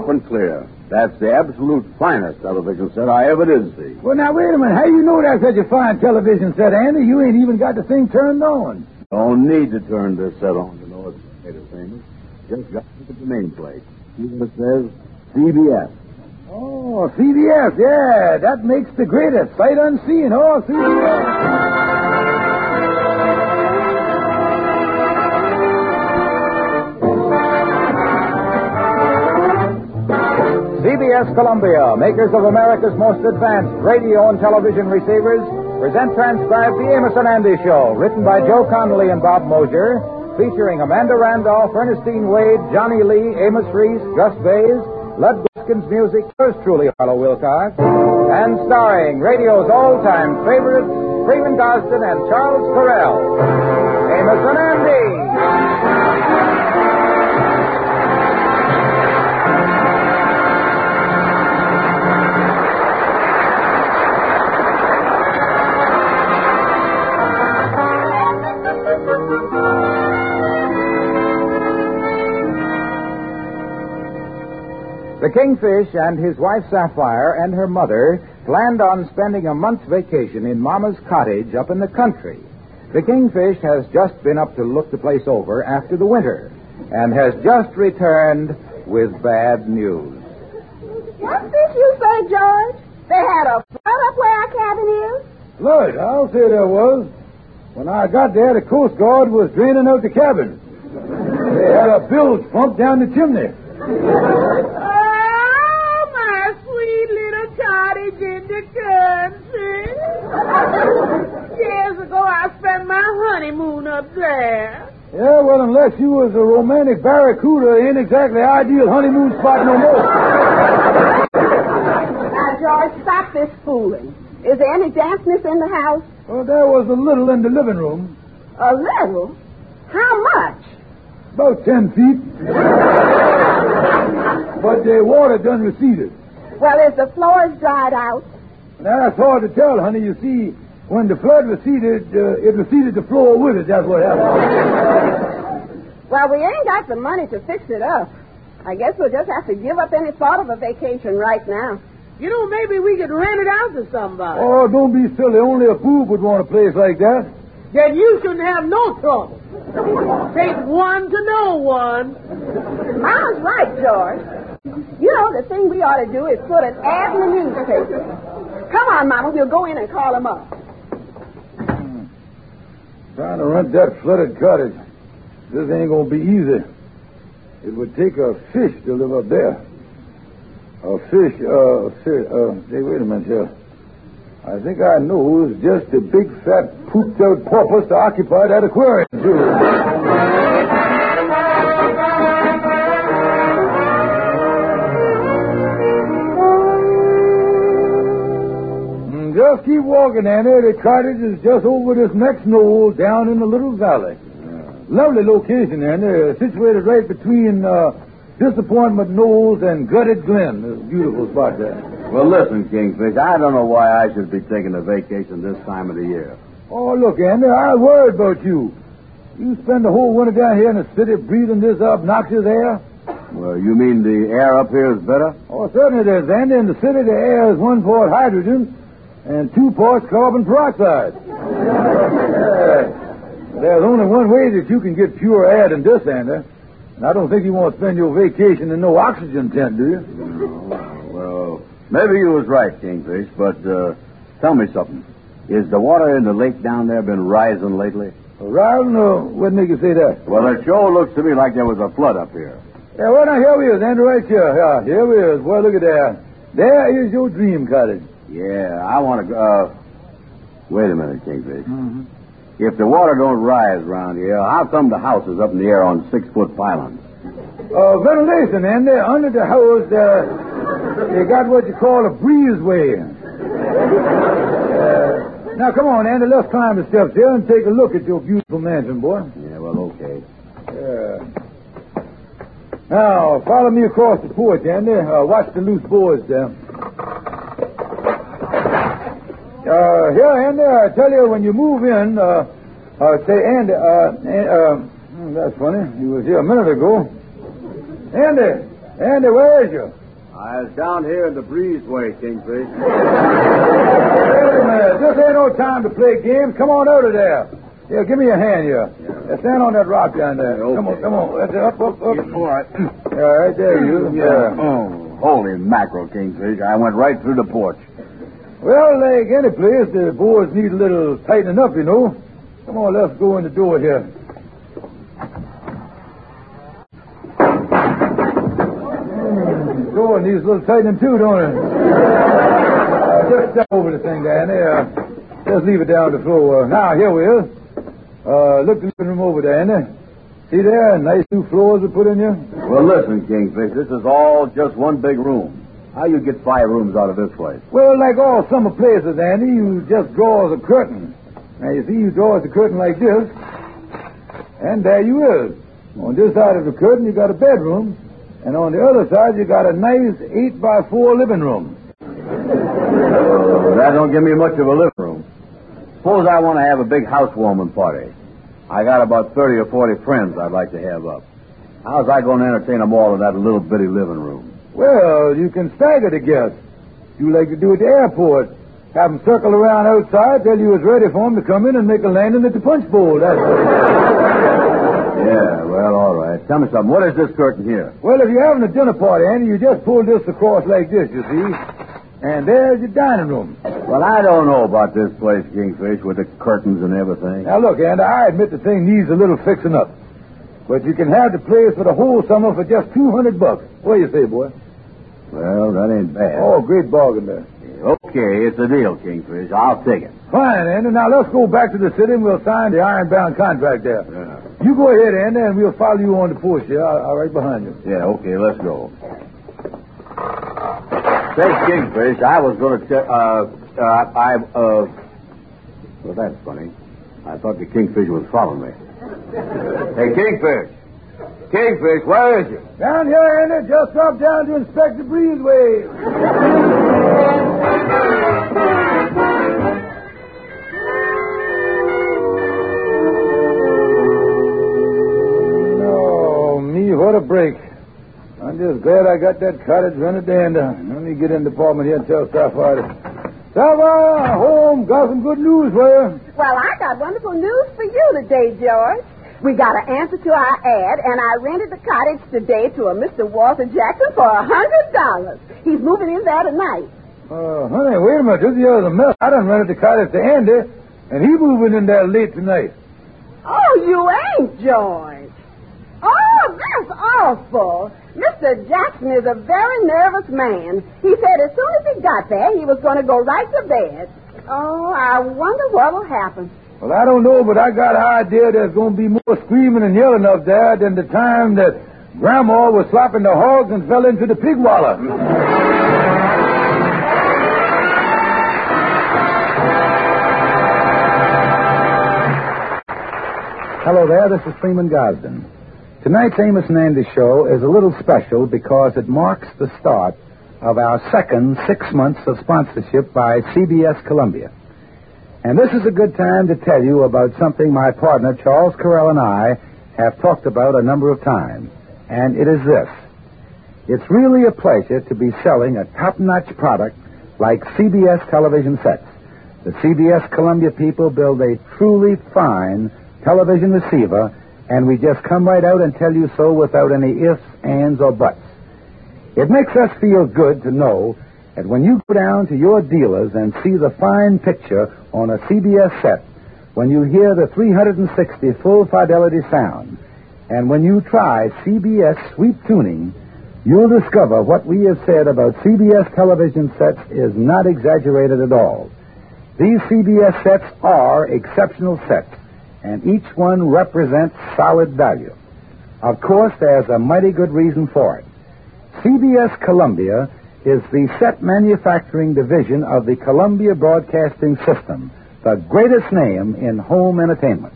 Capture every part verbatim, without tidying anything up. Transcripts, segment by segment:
sharp and clear. That's the absolute finest television set I ever did see. Well, now, wait a minute. How you know that's such a fine television set, Andy? You ain't even got the thing turned on. Don't need to turn this set on to know it's made it famous. Just got to look at the nameplate. See what it says? C B S. Oh, C B S, yeah. That makes the greatest. Sight unseen. Oh, C B S. C B S Columbia, makers of America's most advanced radio and television receivers, present transcribed The Amos and Andy Show, written by Joe Connolly and Bob Mosier, featuring Amanda Randolph, Ernestine Wade, Johnny Lee, Amos Reese, Gus Bays, Lud Guskin's music, yours truly, Harlow Wilcox, and starring radio's all-time favorites, Freeman Gosden and Charles Correll. Amos and Andy. The Kingfish and his wife Sapphire and her mother planned on spending a month's vacation in Mama's cottage up in the country. The Kingfish has just been up to look the place over after the winter and has just returned with bad news. What did you say, George? They had a flood up where our cabin is? Flood? I'll say there was. When I got there, the Coast Guard was draining out the cabin. They had a bilge pump down the chimney. In the country. Years ago, I spent my honeymoon up there. Yeah, well, unless you was a romantic barracuda, it ain't exactly the ideal honeymoon spot no more. Now, George, stop this fooling. Is there any dampness in the house? Well, there was a little in the living room. A little? How much? About ten feet. But the water done receded. Well, is the floors dried out? Now, that's hard to tell, honey. You see, when the flood receded, uh, it receded the floor with it. That's what happened. Well, we ain't got the money to fix it up. I guess we'll just have to give up any thought of a vacation right now. You know, maybe we could rent it out to somebody. Oh, don't be silly. Only a fool would want a place like that. Then you shouldn't have no trouble. Take one to know one. Mama's right, George. You know, the thing we ought to do is put an ad in the newspaper. Come on, Mama, we'll go in and call him up. Hmm. Trying to rent that flooded cottage. This ain't going to be easy. It would take a fish to live up there. A fish, uh, fish, uh, hey, wait a minute here. I think I know it's just a big, fat, pooped-out porpoise to occupy that aquarium, too. Just keep walking, Annie. The cottage is just over this next knoll down in the little valley. Yeah. Lovely location, Annie. Situated right between uh, Disappointment Knolls and Gutted Glen. It's a beautiful spot there. Well, listen, Kingfish, I don't know why I should be taking a vacation this time of the year. Oh, look, Andy, I worried about you. You spend the whole winter down here in the city breathing this obnoxious air? Well, you mean the air up here is better? Oh, certainly it is, Andy. In the city, the air is one part hydrogen and two parts carbon peroxide. uh, there's only one way that you can get pure air than this, Andy. And I don't think you want to spend your vacation in no oxygen tent, do you? No, well, maybe you was right, Kingfish, but uh, tell me something. Is the water in the lake down there been rising lately? Rising? Or what make you say that? Well, it sure looks to me like there was a flood up here. Yeah, well, now, here we is, Andy, right here. Yeah, here we is. Well, look at that. There is your dream cottage. Yeah, I want to go... Uh, wait a minute, Kingfish. Mm-hmm. If the water don't rise around here, how come the house is up in the air on six-foot pylons? Uh, ventilation, Andy. Under the house, uh, you got what you call a breezeway. Uh, now, come on, Andy. Let's climb the steps here and take a look at your beautiful mansion, boy. Yeah, well, okay. Yeah. Now, follow me across the porch, Andy. Uh, watch the loose boards there. Uh, here, Andy, I tell you, when you move in, uh, uh, say, Andy, uh, uh, that's funny. He was here a minute ago. Andy, Andy, where is you? I was down here in the breezeway, Kingfish. Wait a minute. This ain't no time to play games. Come on out of there. Here, give me a hand here. Yeah. Stand on that rock down there. Okay. Come on, come on. That's it. Up, up, up. Yeah, all right. Yeah, right there, you. Yeah. Oh, holy mackerel, Kingfish. I went right through the porch. Well, like any place, the boards need a little tightening up, you know. Come on, let's go in the door here. The door needs a little tightening, too, don't it? Uh, just step over the thing there, and there. Just leave it down on the floor. Now, here we are. Uh, look the living room over there, ain't it? See there? Nice new floors are put in here. Well, listen, Kingfish, this is all just one big room. How you get five rooms out of this place? Well, like all summer places, Andy, you just draw the curtain. Now, you see, you draw the curtain like this, and there you is. On this side of the curtain, you got a bedroom, and on the other side, you got a nice eight by four living room. Uh, that don't give me much of a living room. Suppose I want to have a big housewarming party. I got about thirty or forty friends I'd like to have up. How's I going to entertain them all in that little bitty living room? Well, you can stagger the guests. You like to do at the airport. Have them circle around outside, tell you it's ready for them to come in and make a landing at the punch bowl. That's it. Yeah, well, all right. Tell me something. What is this curtain here? Well, if you're having a dinner party, Andy, you just pull this across like this, you see. And there's your dining room. Well, I don't know about this place, Kingfish, with the curtains and everything. Now, look, Andy, I admit the thing needs a little fixing up. But you can have the place for the whole summer for just two hundred bucks. What do you say, boy? Well, that ain't bad. Oh, great bargain there. Okay, it's a deal, Kingfish. I'll take it. Fine, Andy. Now, let's go back to the city and we'll sign the iron-bound contract there. Yeah. You go ahead, Andy, and we'll follow you on the porch here. I'll, I'll right behind you. Yeah, okay, let's go. Say, Kingfish, I was going to tell, uh, uh, I, uh, well, that's funny. I thought the Kingfish was following me. Hey, Kingfish. Kingfish, where is you? Down here, Andy. Just drop down to inspect the breezeway. Oh, me, what a break. I'm just glad I got that cottage rented to end. Let me get in the apartment here and tell Sapphire. Sapphire, home, got some good news for you. Well, I got wonderful news for you today, George. We got an answer to our ad, and I rented the cottage today to a Mister Walter Jackson for a hundred dollars. He's moving in there tonight. Uh, honey, wait a minute. This here's a mess. I done rented the cottage to Andy, and he moving in there late tonight. Oh, you ain't, George. Oh, that's awful. Mister Jackson is a very nervous man. He said as soon as he got there, he was going to go right to bed. Oh, I wonder what will happen. Well, I don't know, but I got an idea there's going to be more screaming and yelling up there than the time that Grandma was slapping the hogs and fell into the pig wallow. Hello there, this is Freeman Gosden. Tonight's Amos and Andy show is a little special because it marks the start of our second six months of sponsorship by C B S Columbia. And this is a good time to tell you about something my partner Charles Carell and I have talked about a number of times. And it is this. It's really a pleasure to be selling a top-notch product like C B S television sets. The C B S Columbia people build a truly fine television receiver, and we just come right out and tell you so without any ifs, ands, or buts. It makes us feel good to know that when you go down to your dealers and see the fine picture on a C B S set, when you hear the three sixty full fidelity sound, and when you try C B S sweep tuning, you'll discover what we have said about C B S television sets is not exaggerated at all. These C B S sets are exceptional sets, and each one represents solid value. Of course, there's a mighty good reason for it. C B S Columbia is the set manufacturing division of the Columbia Broadcasting System, the greatest name in home entertainment.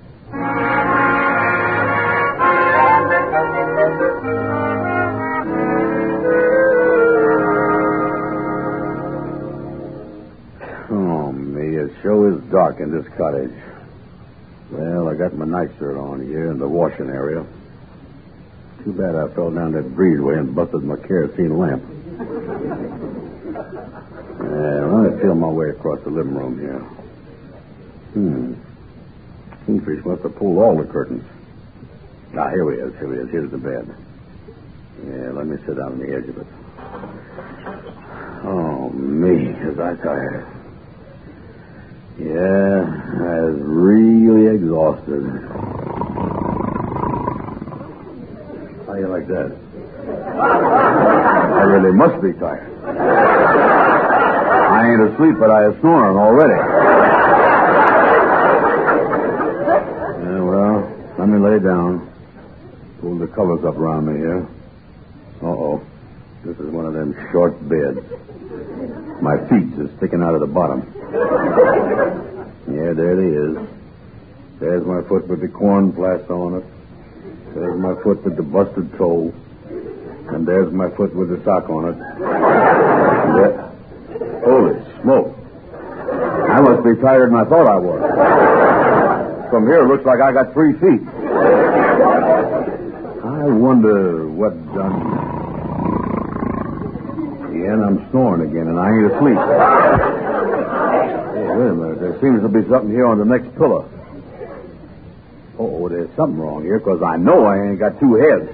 Oh, me, it sure is dark in this cottage. Well, I got my nightshirt on here in the washing area. Too bad I fell down that breezeway and busted my kerosene lamp. Yeah, let me feel my way across the living room here. Hmm. Kingfish must have pulled all the curtains. Ah, here he is. Here he is. Here's the bed. Yeah, let me sit down on the edge of it. Oh, me, is I tired. Yeah, I was really exhausted. How you like that? I really must be tired. I ain't asleep, but I is snoring already. Yeah, well, let me lay down. Pull the covers up around me here. Uh-oh. This is one of them short beds. My feet is sticking out of the bottom. Yeah, there it is. There's my foot with the corn plaster on it. There's my foot with the busted toe. And there's my foot with the sock on it. There... Holy smoke. I must be tired than I thought I was. From here, it looks like I got three feet. I wonder what done... Yeah, and I'm snoring again, and I ain't asleep. Hey, wait a minute. There seems to be something here on the next pillar. Oh, there's something wrong here, because I know I ain't got two heads.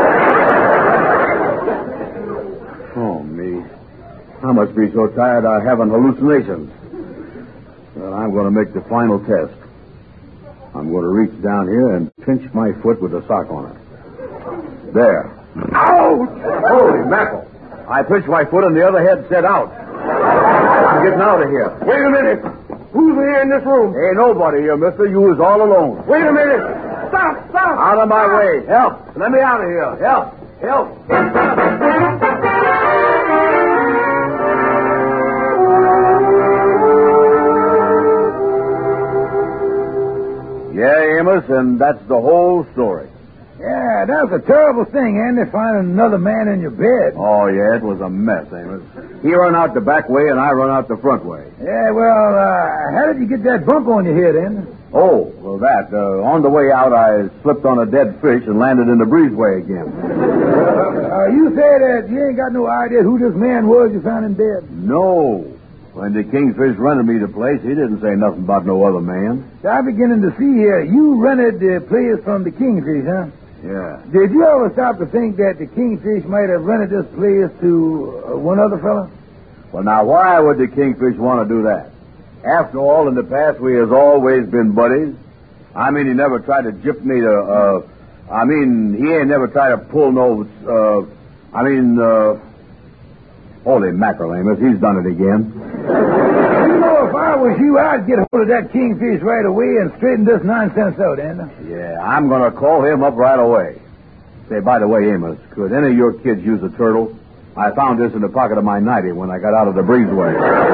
Oh, me. I must be so tired I'm having hallucinations. Well, I'm going to make the final test. I'm going to reach down here and pinch my foot with a sock on it. There. Ouch! Holy mackerel. I pinched my foot and the other head said out. I'm getting out of here. Wait a minute. Who's here in this room? Ain't nobody here, mister. You was all alone. Wait a minute. Stop, stop. Out of my way. Help. Let me out of here. Help. Help. Yeah, Amos, and that's the whole story. Yeah, that's a terrible thing, Andy, finding another man in your bed. Oh, yeah, it was a mess, Amos. He run out the back way, and I run out the front way. Yeah, well, uh, how did you get that bump on your head, Andy? Oh, well, that. Uh, on the way out, I slipped on a dead fish and landed in the breezeway again. Uh, you say that you ain't got no idea who this man was you found in bed? No. When the Kingfish rented me the place, he didn't say nothing about no other man. I'm beginning to see here. You rented the place from the Kingfish, huh? Yeah. Did you ever stop to think that the Kingfish might have rented this place to uh, one other fella? Well, now, why would the Kingfish want to do that? After all, in the past, we has always been buddies. I mean, he never tried to gyp me to, uh, I mean, he ain't never tried to pull no, uh, I mean, uh, holy mackerel, Amos, he's done it again. You know, if I was you, I'd get hold of that Kingfish right away and straighten this nonsense out, Andy. Yeah, I'm going to call him up right away. Say, by the way, Amos, could any of your kids use a turtle? I found this in the pocket of my nightie when I got out of the breezeway.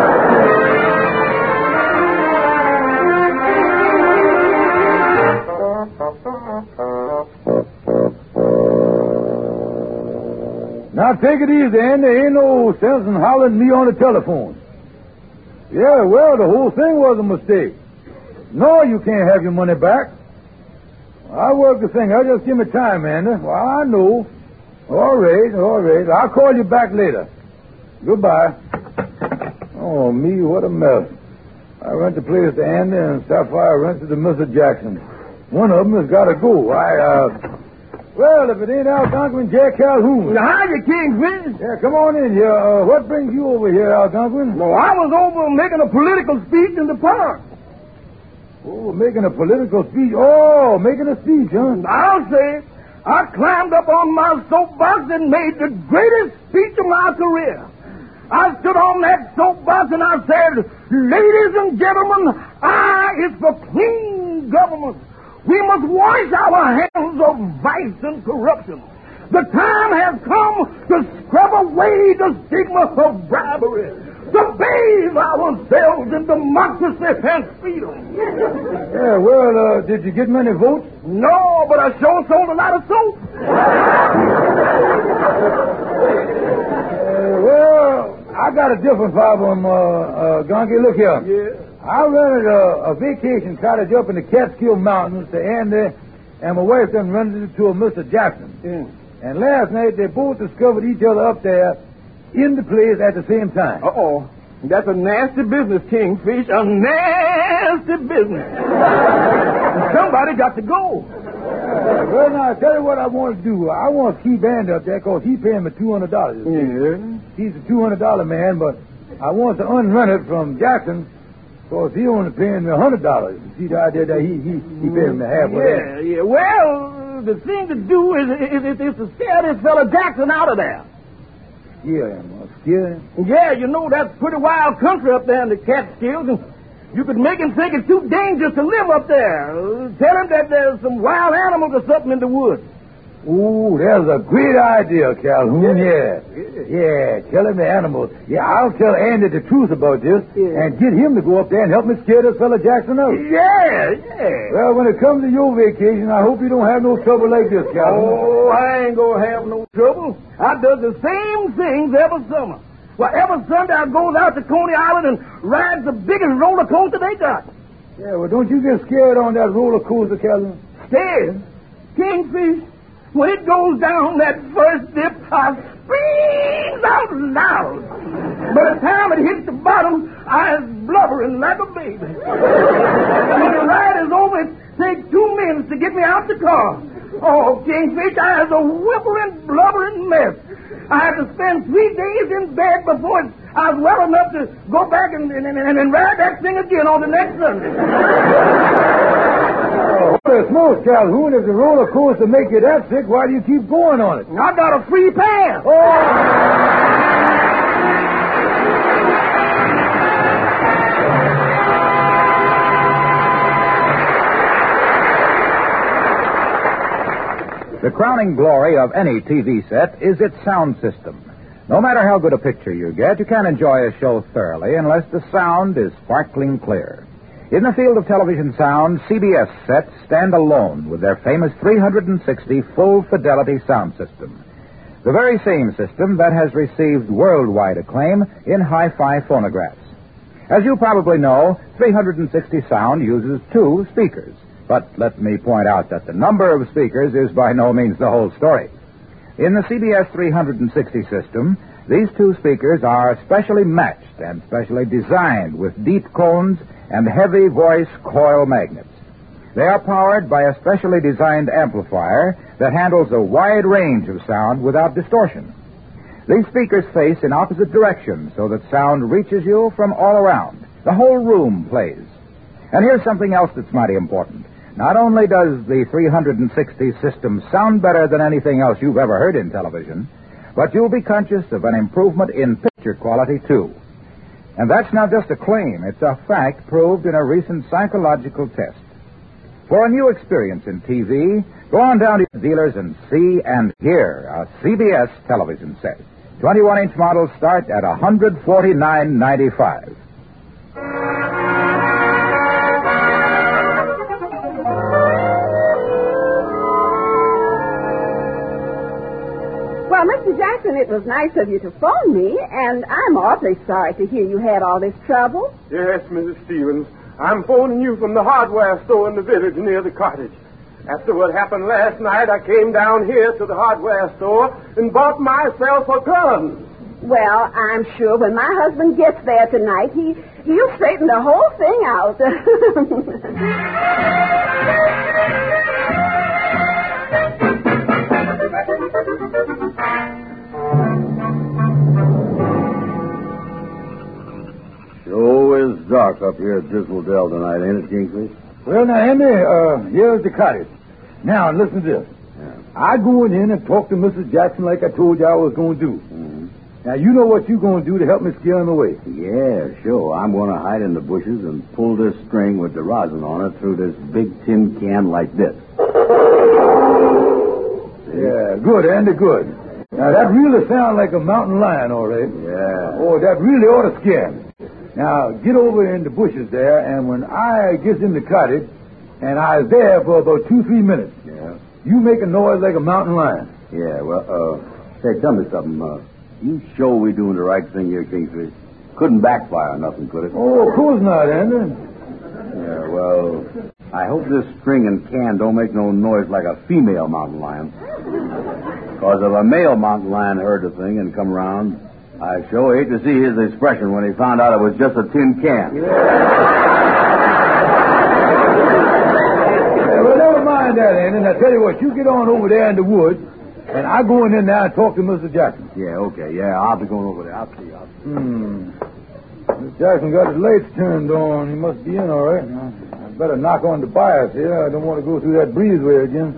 Now, take it easy, Andy. There ain't no sense in hollering at me on the telephone. Yeah, well, the whole thing was a mistake. No, you can't have your money back. I work the thing. I'll just give me time, Andy. Well, I know. All right, all right. I'll call you back later. Goodbye. Oh, me, what a mess. I rent the place to Andy, and Sapphire rented to Mister Jackson. One of them has got to go. I, uh... Well, if it ain't Algonquin, Jack Calhoun. Hi, you Kingfish. Yeah, come on in here. Uh, what brings you over here, Algonquin? Well, I was over making a political speech in the park. Oh, making a political speech. Oh, making a speech, huh? I'll say, I climbed up on my soapbox and made the greatest speech of my career. I stood on that soapbox and I said, ladies and gentlemen, I is for clean government. We must wash our hands of vice and corruption. The time has come to scrub away the stigma of bribery, to bathe ourselves in democracy and freedom. Yeah, well, uh, did you get many votes? No, but I sure sold a lot of soap. uh, well, I got a different problem, uh, uh, Gonky. Look here. Yeah. I rented a, a vacation cottage up in the Catskill Mountains to Andy, and my wife then rented it to a Mister Jackson. Yeah. And last night they both discovered each other up there in the place at the same time. Uh-oh. That's a nasty business, Kingfish. A nasty business. Somebody got to go. Uh, well, now, I'll tell you what I want to do. I want to keep Andy up there because he paying me two hundred dollars. Yeah. He's a two hundred dollars man, but I want to unrun it from Jackson because he only paying me one hundred dollars. You see the idea that he, he, he paying me half of that? Yeah, yeah. Well, the thing to do is, is, is, is to scare this fella Jackson out of there. Scare him. Uh, scare him? Yeah, you know, that's pretty wild country up there in the Catskills, and you could make him think it's too dangerous to live up there. Uh, tell him that there's some wild animals or something in the woods. Ooh, that's a great idea, Calhoun. Yeah. Yeah, tell him the animals. Yeah, I'll tell Andy the truth about this Yeah. and get him to go up there and help me scare this fella Jackson out. Yeah, yeah. Well, when it comes to your vacation, I hope you don't have no trouble like this, Calhoun. Oh, I ain't gonna have no trouble. I does the same things every summer. Well, every Sunday I goes out to Coney Island and rides the biggest roller coaster they got. Yeah, well, don't you get scared on that roller coaster, Calhoun? Scared? Kingfish? When it goes down that first dip, I screams out loud. By the time it hits the bottom, I is blubbering like a baby. When the ride is over, it takes two minutes to get me out the car. Oh, Kingfish, I is a whimpering, blubbering mess. I had to spend three days in bed before it, I was well enough to go back and, and, and, and ride that thing again on the next Sunday. Oh, holy smokes, Calhoun, if the roller coaster make you that sick, why do you keep going on it? I got a free pass. The crowning glory of any T V set is its sound system. No matter how good a picture you get, you can't enjoy a show thoroughly unless the sound is sparkling clear. In the field of television sound, C B S sets stand alone with their famous three sixty full-fidelity sound system. The very same system that has received worldwide acclaim in hi-fi phonographs. As you probably know, three sixty sound uses two speakers. But let me point out that the number of speakers is by no means the whole story. In the C B S three sixty system, these two speakers are specially matched and specially designed with deep cones and heavy voice coil magnets. They are powered by a specially designed amplifier that handles a wide range of sound without distortion. These speakers face in opposite directions so that sound reaches you from all around. The whole room plays. And here's something else that's mighty important. Not only does the three sixty system sound better than anything else you've ever heard in television, but you'll be conscious of an improvement in picture quality, too. And that's not just a claim. It's a fact proved in a recent psychological test. For a new experience in T V, go on down to dealers and see and hear a C B S television set. twenty-one inch models start at one forty-nine ninety-five. Well, Mister Jackson, it was nice of you to phone me, and I'm awfully sorry to hear you had all this trouble. Yes, Missus Stevens. I'm phoning you from the hardware store in the village near the cottage. After what happened last night, I came down here to the hardware store and bought myself a gun. Well, I'm sure when my husband gets there tonight, he, he'll straighten the whole thing out. Sure is dark up here at Dismal Dell tonight, ain't it, Kingfish? Well, now, Andy, uh, here's the cottage. Now, listen to this. Yeah. I go in here and talk to Missus Jackson like I told you I was going to do. Mm-hmm. Now, you know what you're going to do to help me scare him away. Yeah, sure. I'm going to hide in the bushes and pull this string with the rosin on it through this big tin can like this. Yeah, good, Andy, good. Now, that really sounds like a mountain lion, all right. Yeah. Oh, that really ought to scare him. Now, get over in the bushes there, and when I gets in the cottage, and I was there for about two, three minutes, Yeah. you make a noise like a mountain lion. Yeah, well, uh, say, tell me something. Uh, you sure we doing the right thing here, Kingfish? Couldn't backfire nothing, could it? Oh, of course not, Andy. Yeah, well, I hope this string and can don't make no noise like a female mountain lion. Because if a male mountain lion heard the thing and come around, I sure hate to see his expression when he found out it was just a tin can. Yeah. Yeah, well, never mind that, Andy. And I tell you what, you get on over there in the woods, and I go in there now and talk to Mister Jackson. Yeah, okay, yeah, I'll be going over there. I'll see, I'll see. Hmm. Mister Jackson got his lights turned on. He must be in all right. I better knock on the bias here. I don't want to go through that breezeway again.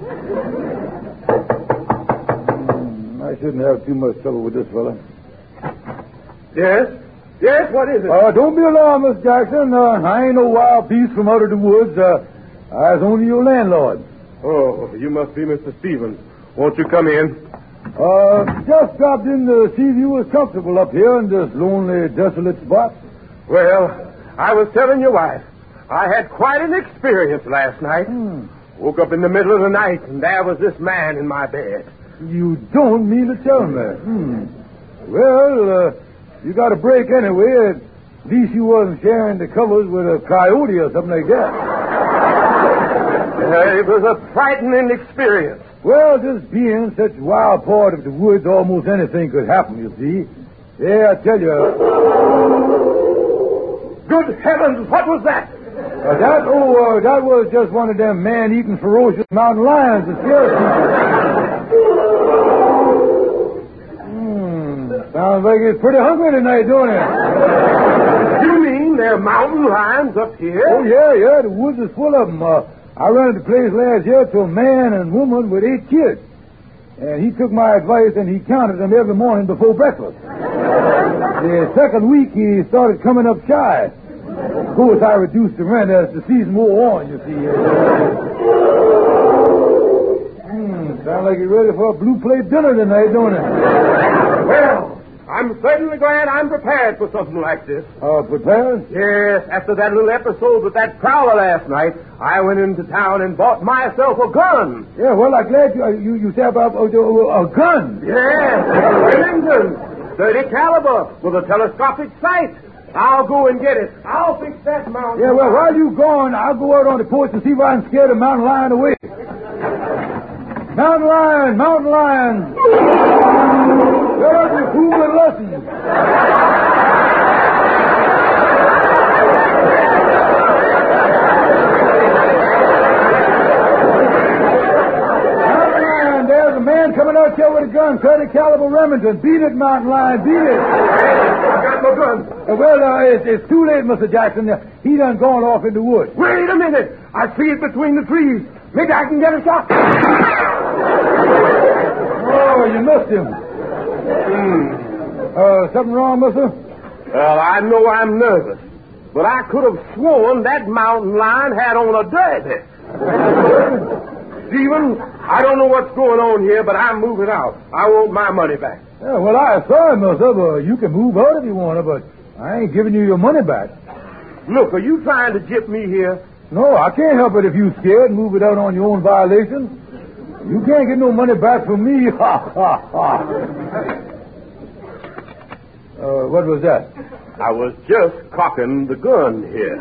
Hmm, I shouldn't have too much trouble with this fella. Yes? Yes, what is it? Uh, don't be alarmed, Mister Jackson. Uh, I ain't no wild beast from out of the woods. Uh, I was only your landlord. Oh, you must be Mister Stevens. Won't you come in? Uh, just dropped in to see if you was comfortable up here in this lonely, desolate spot. Well, I was telling your wife, I had quite an experience last night. Hmm. Woke up in the middle of the night, and there was this man in my bed. You don't mean to tell me. Hmm. Well, uh, you got a break anyway. At least you wasn't sharing the covers with a coyote or something like that. Uh, it was a frightening experience. Well, just being such a wild part of the woods, almost anything could happen, you see. Yeah, I tell you. Good heavens, what was that? Uh, that, oh, uh, that was just one of them man-eating ferocious mountain lions that scare people. Hmm, sounds like it's pretty hungry tonight, don't it? You mean there are mountain lions up here? Oh, yeah, yeah, the woods is full of them. Uh, I rented the place last year to a man and woman with eight kids. And he took my advice and he counted them every morning before breakfast. The second week he started coming up shy. Of course, I reduced the rent as the season wore on, you see. Hmm, sounds like you're ready for a blue plate dinner tonight, don't it? Well, I'm certainly glad I'm prepared for something like this. Uh, prepared? Yes, after that little episode with that prowler last night, I went into town and bought myself a gun. Yeah, well, I'm glad you uh, you, you said about uh, a gun. Yes, a Remington, thirty caliber, with a telescopic sight. I'll go and get it. I'll fix that mountain. Yeah, well, while you gone, I'll go out on the porch and see if I can scare the mountain lion away. Mountain lion, mountain lion. Get up, you fool, and listen. Mountain lion, there's a man coming out here with a gun, thirty caliber Remington. Beat it, mountain lion, beat it. I got my gun. Uh, well, uh, it's, it's too late, Mister Jackson. Uh, he done gone off in the woods. Wait a minute. I see it between the trees. Maybe I can get a shot. Oh, you missed him. Hmm. Uh, something wrong, mister? Well, I know I'm nervous, but I could have sworn that mountain lion had on a derby. Stephen, I don't know what's going on here, but I'm moving out. I want my money back. Yeah, well, I'm sorry, mister, but you can move out if you want to, but I ain't giving you your money back. Look, are you trying to gyp me here? No, I can't help it if you scared and move it out on your own violation. You can't get no money back from me. Ha, ha, ha. Uh, what was that? I was just cocking the gun here.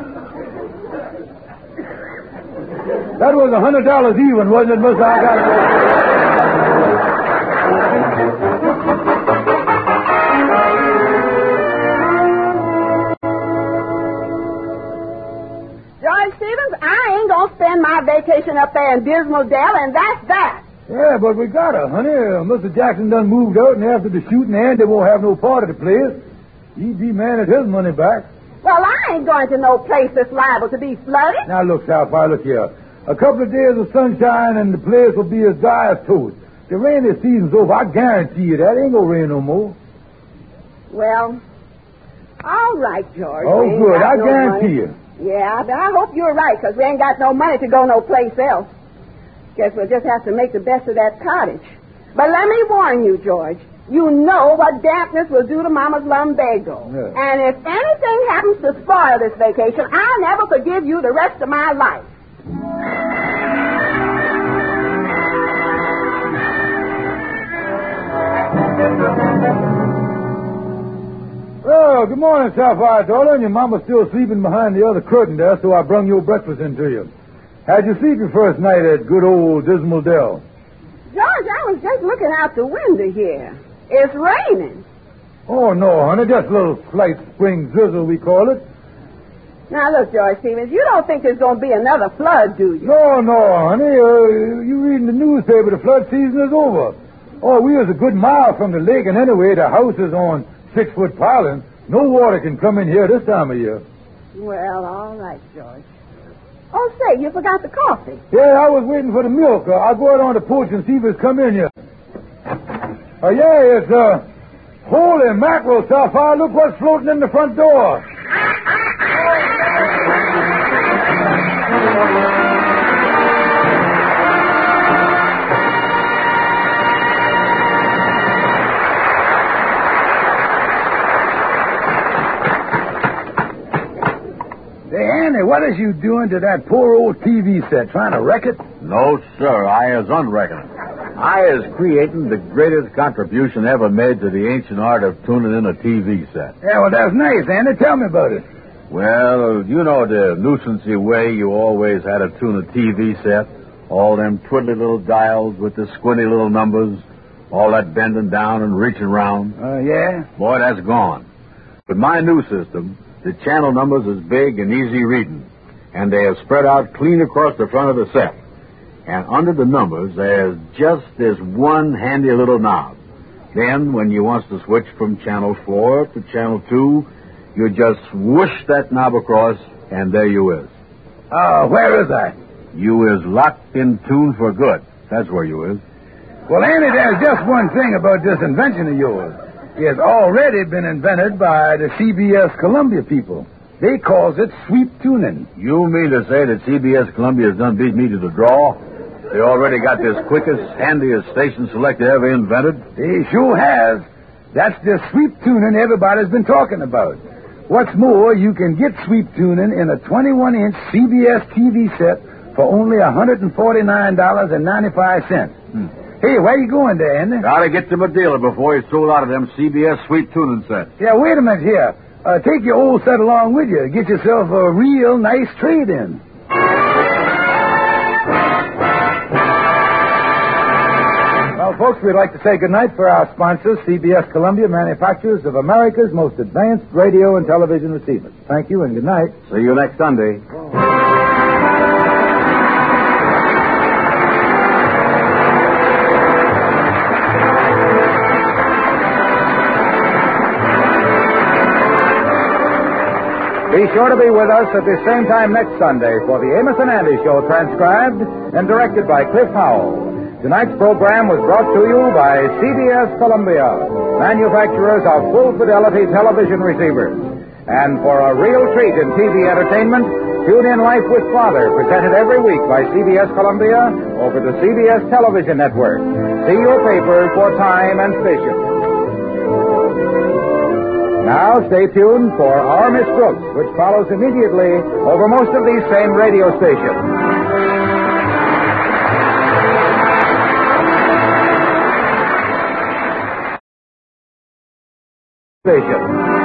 That was a hundred dollars even, wasn't it, mister? I got it. George Stevens, I ain't gonna spend my vacation up there in Dismal Dell, and that's that. Yeah, but we got her, honey. Uh, Mister Jackson done moved out, and after the shooting, Andy won't have no part of the place. He demanded his money back. Well, I ain't going to no place that's liable to be flooded. Now, look, Sapphire, look here. A couple of days of sunshine, and the place will be as dry as toast. The rainy season's over. I guarantee you that. It ain't gonna rain no more. Well, all right, George. Oh, We ain't good. got I no guarantee money. you. Yeah, but I hope you're right, because we ain't got no money to go no place else. Guess we'll just have to make the best of that cottage. But let me warn you, George. You know what dampness will do to Mama's lumbago. Yeah. And if anything happens to spoil this vacation, I'll never forgive you the rest of my life. Oh, good morning, Sapphire, darling. Your mama's still sleeping behind the other curtain there, so I brung your breakfast in to you. How'd you sleep your first night at good old Dismal Dell? George, I I was just looking out the window here. It's raining. Oh, no, honey. Just a little slight spring drizzle, we call it. Now, look, George Stevens, you don't think there's going to be another flood, do you? No, no, honey. Uh, you reading the newspaper, the flood season is over. Oh, we was a good mile from the lake, and anyway, the house is on six-foot piling. No water can come in here this time of year. Well, all right, George. Oh, say, you forgot the coffee. Yeah, I was waiting for the milk. Uh, I'll go out on the porch and see if it's come in yet. Oh, uh, yeah, it's, uh, holy mackerel, Sapphire. Look what's floating in the front door. Hey, Andy, what is you doing to that poor old T V set? Trying to wreck it? No, sir. I is unreckoning it. I is creating the greatest contribution ever made to the ancient art of tuning in a T V set. Yeah, well, that's nice, Andy. Tell me about it. Well, you know the nuisancey way you always had to tune a T V set. All them twiddly little dials with the squinty little numbers. All that bending down and reaching around. Uh, yeah? Boy, that's gone. With my new system, the channel numbers is big and easy reading. And they are spread out clean across the front of the set. And under the numbers, there's just this one handy little knob. Then, when you wants to switch from channel four to channel two, you just whoosh that knob across, and there you is. Uh, where is I? You is locked in tune for good. That's where you is. Well, Andy, there's just one thing about this invention of yours. It's already been invented by the C B S Columbia people. They calls it sweep tuning. You mean to say that C B S Columbia has done beat me to the draw? They already got this quickest, handiest station selector ever invented? They sure has. That's the sweep tuning everybody's been talking about. What's more, you can get sweep tuning in a twenty-one inch C B S T V set for only one hundred forty-nine dollars and ninety-five cents. Hmm. Hey, where you going there, Andy? Gotta get to my dealer before he's sold out of them C B S sweep tuning sets. Yeah, wait a minute here. Uh, take your old set along with you. Get yourself a real nice trade-in. Well, folks, we'd like to say goodnight for our sponsors, C B S Columbia, manufacturers of America's most advanced radio and television receivers. Thank you and good night. See you next Sunday. Be sure to be with us at the same time next Sunday for the Amos and Andy Show, transcribed and directed by Cliff Howell. Tonight's program was brought to you by C B S Columbia, manufacturers of full-fidelity television receivers. And for a real treat in T V entertainment, tune in Life with Father, presented every week by C B S Columbia over the C B S Television Network. See your paper for time and station. Now, stay tuned for Our Miss Brooks, which follows immediately over most of these same radio stations. Station.